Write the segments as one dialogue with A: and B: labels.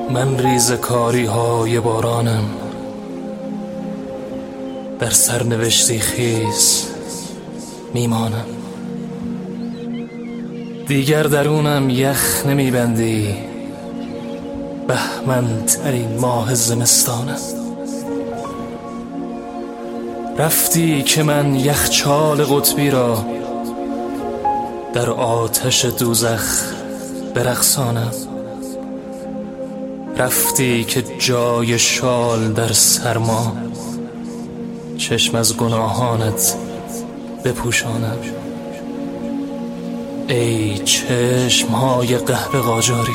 A: من ریزکاری های بارانم، در سرنوشتی خیز میمانم. دیگر درونم یخ نمیبندی، بهمن‌ترین ماه زمستانم. رفتی که من یخچال قطبی را در آتش دوزخ برقصانم. رفتی که جای شال در سرما چشم از گناهانت بپوشانم. ای چشمهای قهوه قاجاری،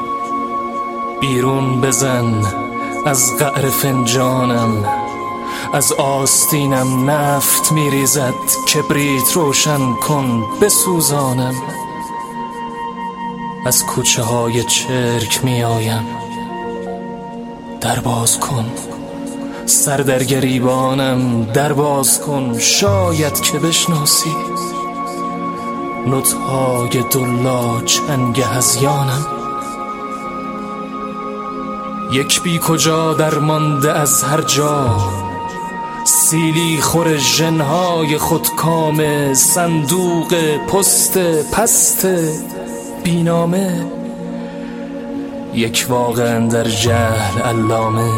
A: بیرون بزن از قعر فنجانم. از آستینم نفت میریزد، کبریت روشن کن بسوزانم. از کوچه های چرک میآیم، در باز کن سر در گریبانم. در باز کن شاید که بشناسی نطهای دلا چنگ هذیانم. یک بی کجا درمانده از هر جا، سیلی خور ژن‌های خودکام، صندوق پست پست بینامه. یک واقعا در جهل علامه،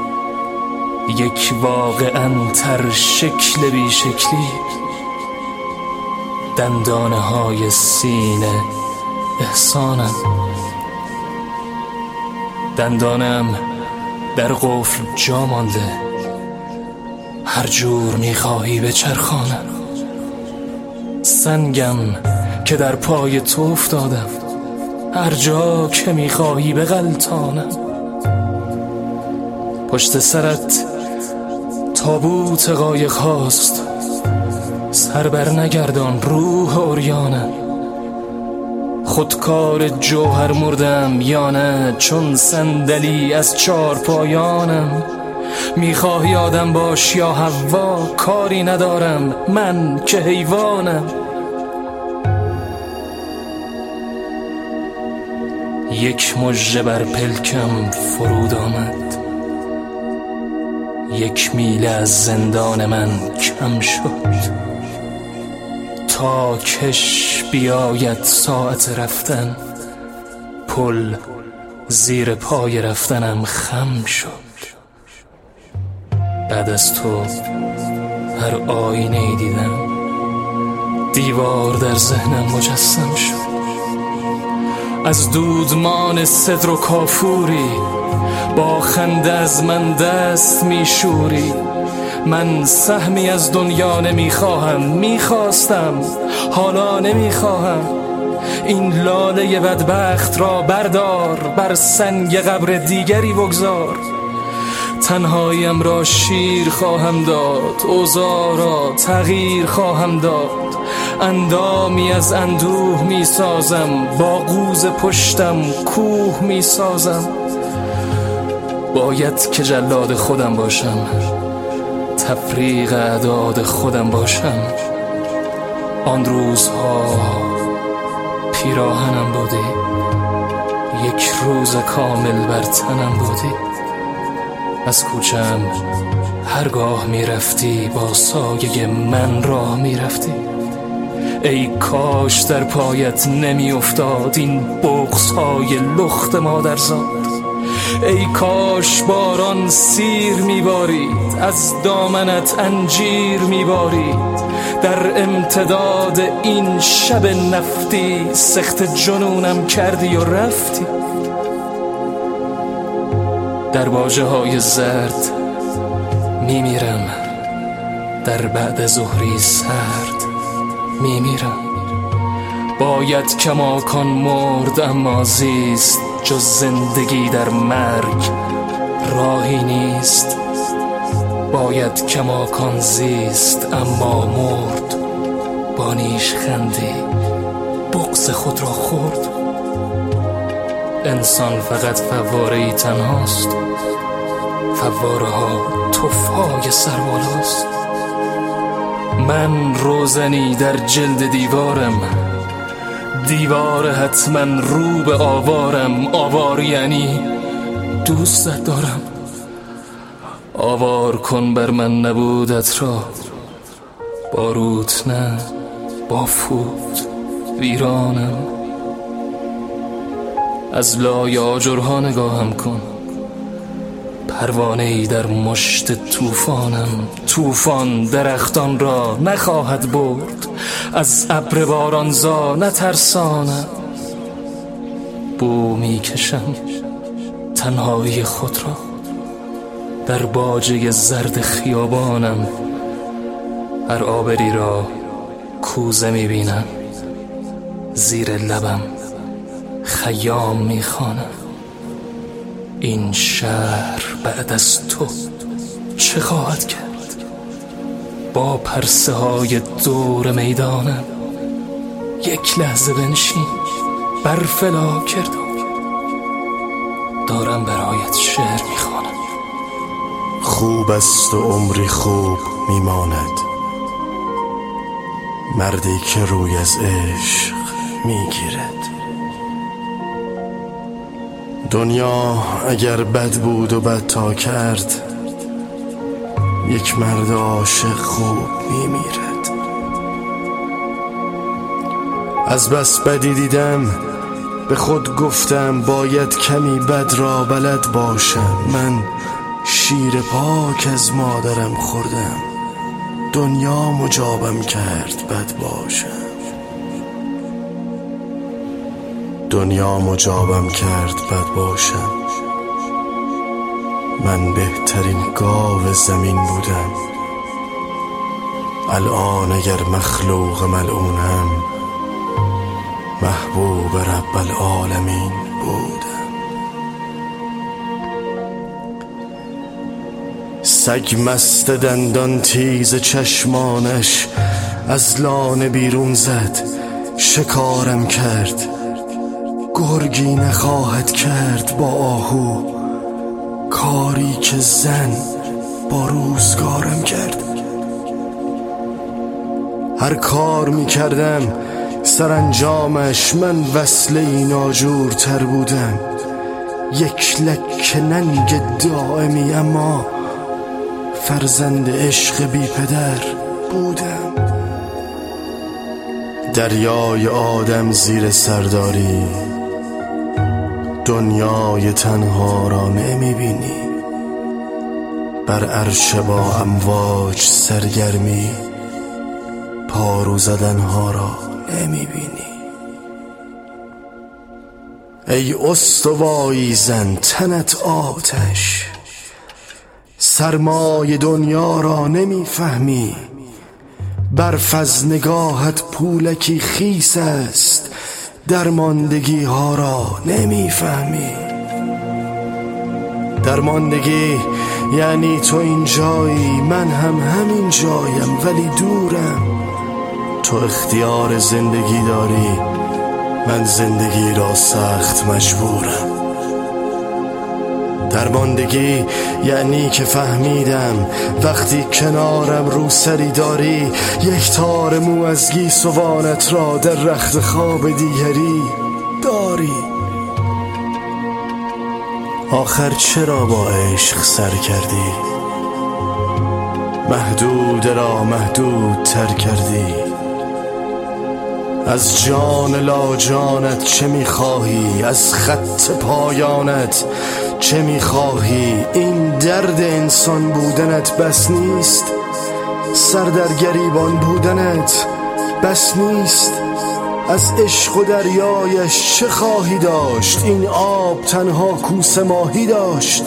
A: یک واقعا تر شکل بی شکلی. دندانه های سینه احسانم، دندانم در قفل جا مانده. هر جور میخواهی به چرخانم. سنگم که در پای تو افتادم، هر جا که میخواهی بغلطانم. پشت سرت تابوت قایق هاست، سر بر نگردان روح عریانم. خودکار جوهر مردم یا نه، چون صندلی از چارپایانم. میخواهی آدم باش یا حوا، کاری ندارم من که حیوانم. یک مژه بر پلکم فرود آمد، یک میله از زندان من کم شد. تا کش بیاید ساعت رفتن، پل زیر پای رفتنم خم شد. بعد از تو هر آینه‌ای دیدم، دیوار در ذهنم مجسم شد. از دودمان صدر و کافوری، با خنده از من دست میشوری. من سهمی از دنیا نمیخواهم، میخواستم حالا نمیخواهم. این لاله بدبخت را بردار، بر سنگ قبر دیگری بگذار. تنهاییم را شیر خواهم داد، اوضاع را تغییر خواهم داد. اندامی از اندوه می سازم، با قوز پشتم کوه می سازم. باید که جلاد خودم باشم، تفریق اعداد خودم باشم. آن روزها پیراهنم بودی، یک روز کامل بر تنم بودی. از کوچم هرگاه می رفتی، با سایه من راه می رفتی. ای کاش در پایت نمی افتاد این بغض‌های لخت مادرزاد. ای کاش باران سیر می بارید، از دامنت انجیر می بارید. در امتداد این شب نفتی، سخت جنونم کردی و رفتی. در باجه های زرد می میرم، در بعد ظهری سرد می میرم. باید کماکان مرد اما زیست، جز زندگی در مرگ راهی نیست. باید کماکان زیست اما مرد، با نیش خندی بغض خود را خورد. انسان فقط فواره‌ای تنهاست، فواره ها تف‌های سربالاست. من روزنی در جلد دیوارم، دیوار حتما رو به آوارم. آوار یعنی دوستت دارم. آوار کن بر من نبودت را، باروت نه با فوت ویرانم. از لای آجرها نگاهم کن، پروانه‌ای در مشت طوفانم. طوفان درختان را نخواهد برد، از ابر بارانزا نترسانم. بو میکشم تنهایی خود را، در باجه زرد خیابانم. هر آبری را کوزه میبینم، زیر لبم خیام میخوانم. این شهر بعد از تو چه خواهد کرد؟ با پرسه های دور میدانم. یک لحظه بنشین بر فلاک کردم، دارم برایت شعر میخوانم.
B: خوب است و عمری خوب میماند، مردی که روی از عشق میگیرد. دنیا اگر بد بود و بد تا کرد، یک مرد عاشق خوب میمیرد. از بس بدی دیدم به خود گفتم، باید کمی بد را بلد باشم. من شیر پاک از مادرم خوردم، دنیا مجابم کرد بد باشم. دنیا مجابم کرد بد باشم. من بهترین گاو زمین بودم، الان اگر مخلوق ملعونم، محبوب رب العالمین بودم. سگ مست دندان تیز چشمانش از لانه بیرون زد، شکارم کرد. گرگی نخواهد کرد با آهو، کاری که زن با روزگارم کرد. هر کار می کردم سرانجامش، من وصله ناجورتر بودم. یک لکه ننگ دائمی اما فرزند عشق بی پدر بودم. دریای آدم زیر سرداری، دنیای تنها را نمی بینی. بر عرش با امواج سرگرمی، پارو زدنها را نمی بینی. ای استوایی زن تنت آتش، سرمای دنیا را نمی فهمی. برف از نگاهت پولکی خیس است، درماندگی ها را نمی فهمی. درماندگی یعنی تو اینجایی، من هم همین جایم ولی دورم. تو اختیار زندگی داری، من زندگی را سخت مجبورم. درماندگی یعنی که فهمیدم وقتی کنارم روسری داری، یک تار مو از گیسوانت را در رخت خواب دیگری داری. آخر چرا با عشق سر کردی؟ محدود را محدود تر کردی. از جان لا جانت چه میخواهی؟ از خط پایانت چه میخواهی؟ این درد انسان بودنت بس نیست؟ سر در گریبان بودنت بس نیست؟ از عشق و دریایش چه خواهی داشت؟ این آب تنها کوسه ماهی داشت.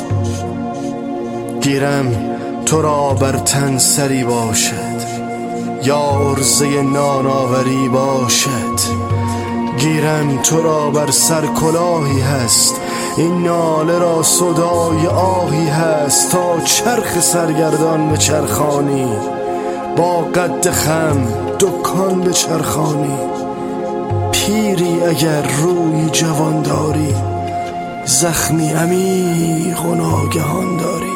B: گیرم تو را بر تن سری باشد، یا عرضه ناناوری باشد. گیرم تو را بر سر کلاهی هست، این ناله را صدای آهی هست. تا چرخ سرگردان به چرخانی، با قد خم دکان به چرخانی. پیری اگر روی جوان داری، زخمی عمیق و ناگهان داری.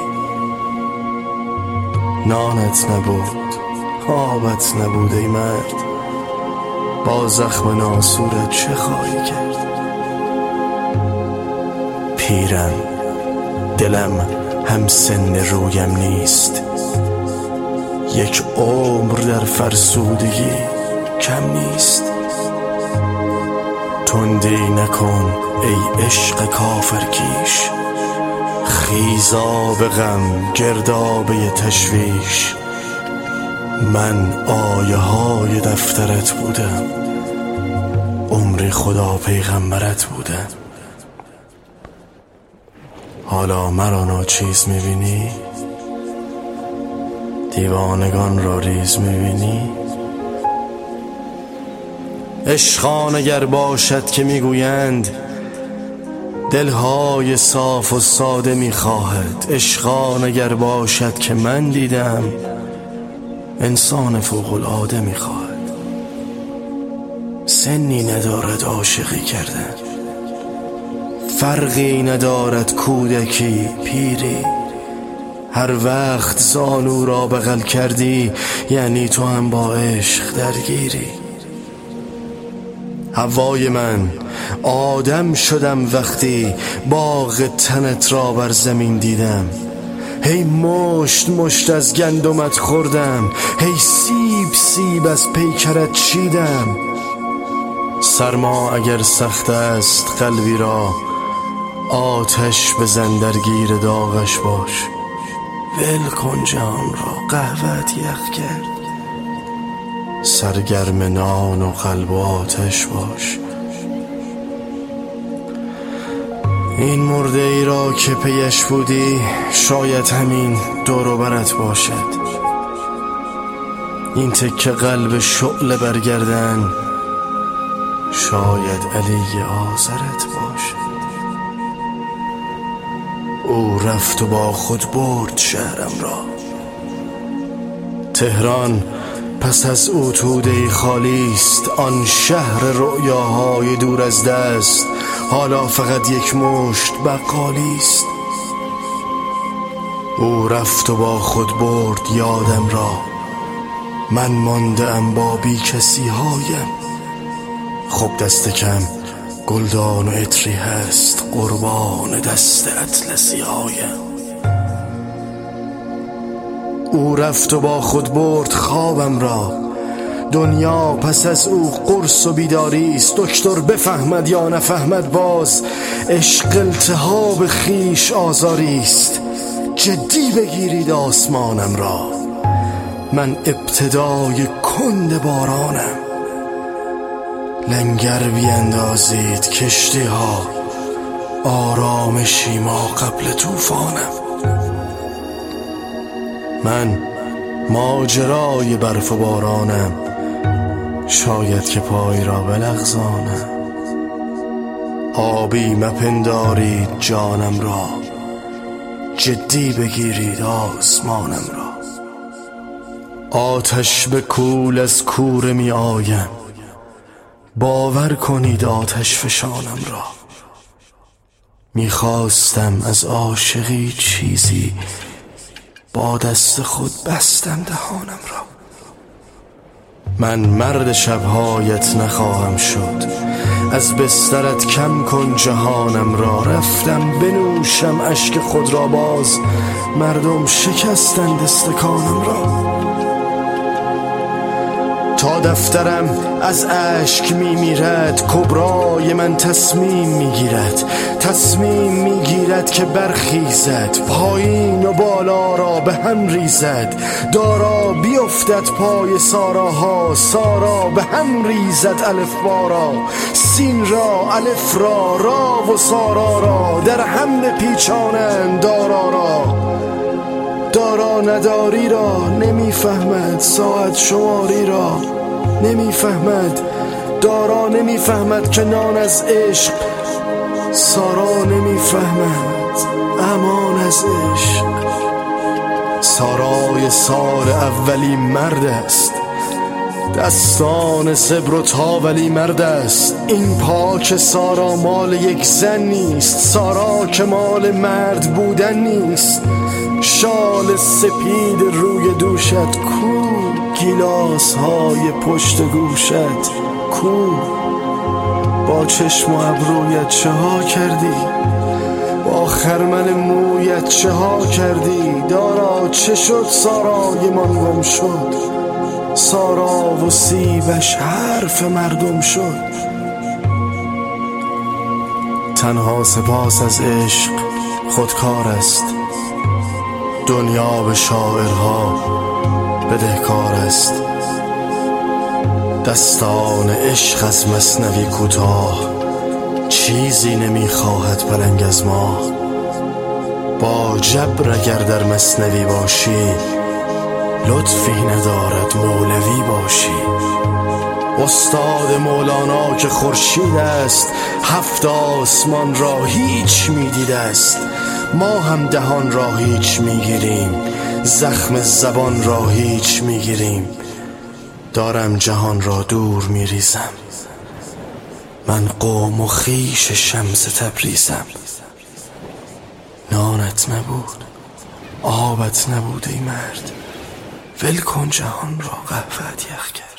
B: نانت نبود، آبت نبود ای مرد، با زخم ناسورت چه خواهی کرد؟ پیرم دلم هم سن رویم نیست، یک عمر در فرسودگی کم نیست. تندی نکن ای عشق کافرکیش، خیزا به غم گردابه تشویش. من آیه های دفترت بودم، عمری خدا پیغمبرت بودم. حالا مرا ناچیز میبینی؟ دیوانگان را ریز میبینی؟ عشقان اگر باشد که میگویند دلهای صاف و ساده میخواهد، عشقان اگر باشد که من دیدم انسان فوق العاده میخواهد. سنی ندارد عاشقی کردن، فرقی ندارد کودکی پیری. هر وقت زانو را بغل کردی یعنی تو هم با عشق درگیری. هوای من آدم شدم وقتی باغ تنت را بر زمین دیدم. هی مشت مشت از گندمت خوردم، هی سیب سیب از پیکرت چیدم. سرما اگر سخت است قلبی را، آتش بزن در گیر داغش باش. ول کن جان را قهوه‌ات یخ کرد، سرگرم نان و قلب و آتش باش. این مرده ای را که پیش بودی شاید همین دور و برت باشد. این تکه قلب شعله برگردن شاید علی آزرت باشد. او رفت و با خود برد شهرم را، تهران پس از او توده‌ای خالی است. آن شهر رؤیاهای دور از دست حالا فقط یک مشت بقالی است. او رفت و با خود برد یادم را، من ماندم با بی کسی هایم. خب دست کم گلدان و عطری هست، قربان دست اطلسی هایم. او رفت و با خود برد خوابم را، دنیا پس از او قرص و بیداری است. دکتر بفهمد یا نفهمد باز، عشق التهاب خیش آزاری است. جدی بگیرید آسمانم را، من ابتدای کند بارانم. لنگر بیندازید کشتی ها، آرامشی ما قبل طوفانم. من ماجرای برف و بارانم، شاید که پای را بلغزانم. آبی مپندارید جانم را، جدی بگیرید آسمانم را. آتش به کول از کوره می آیم، باور کنید آتش فشانم را. میخواستم از عاشقی چیزی، با دست خود بستم دهانم را. من مرد شبهایت نخواهم شد، از بسترت کم کن جهانم را. رفتم بنوشم اشک خود را باز، مردم شکستند استکانم را. تا دفترم از اشک میمیرد، کبرای من تصمیم میگیرد. تصمیم میگیرد که برخیزد، پایین و بالا را به هم ریزد. دارا بیفتد پای ساراها، سارا به هم ریزد الف بارا. سین را الف را، را و سارا را در هم بپیچانند دارا را. دارا نداری را نمیفهمد، ساعت شماری را نمیفهمد. دارا نمیفهمد که نان از عشق، سارا نمیفهمد امان از عشق. سارای سال اولی مرد است، دستان صبر و تاولی مرد است. این پاک سارا مال یک زن نیست، سارا که مال مرد بودن نیست. شال سپید روی دوشت کو، گیلاس های پشت گوشت کو. با چشم و ابرویت چه ها کردی؟ با خرمن مویت چه ها کردی؟ دارا چه شد سارای من گم شد؟ سارا و سیبش حرف مردم شد. تنها سپاس از عشق خودکار است، دنیا به شاعرها بدهکار است. دستان عشق از مثنوی کوتاه، چیزی نمیخواهد پلنگ از ما. با جبر اگر در مثنوی باشی، لطفی ندارد مولوی باشی. استاد مولانا که خورشید است، 7 آسمان را هیچ میدیده است. ما هم دهان را هیچ میگیریم، زخم زبان را هیچ میگیریم. دارم جهان را دور میریزم، من قوم و خویش شمس تبریزم. نانت نبود، آبت نبود ای مرد، ول کن جهان را قهوه‌ات یخ کرد.